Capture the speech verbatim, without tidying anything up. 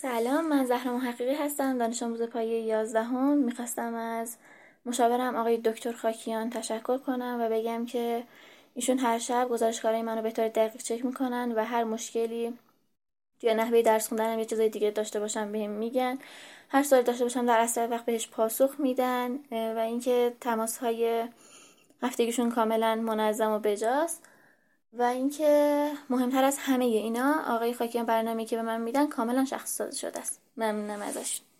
سلام، من زهرا محققی هستم، دانش آموز پایه یازدهم. میخواستم از مشاورم آقای دکتر خاکیان تشکر کنم و بگم که ایشون هر شب گزارشگارای منو به طور دقیق چک میکنن و هر مشکلی یا نحوه درس خوندنم یا چیزای دیگه داشته باشم بهم میگن. هر سوالی داشته باشم در اسرع وقت بهش پاسخ میدن و اینکه تماس‌های هفتگیشون کاملا منظم و بجاست. و اینکه مهمتر از همه اینا، آقای خاکیان برنامه‌ای که به من میدن کاملا شخص سازی شده است. ممنونم ازش.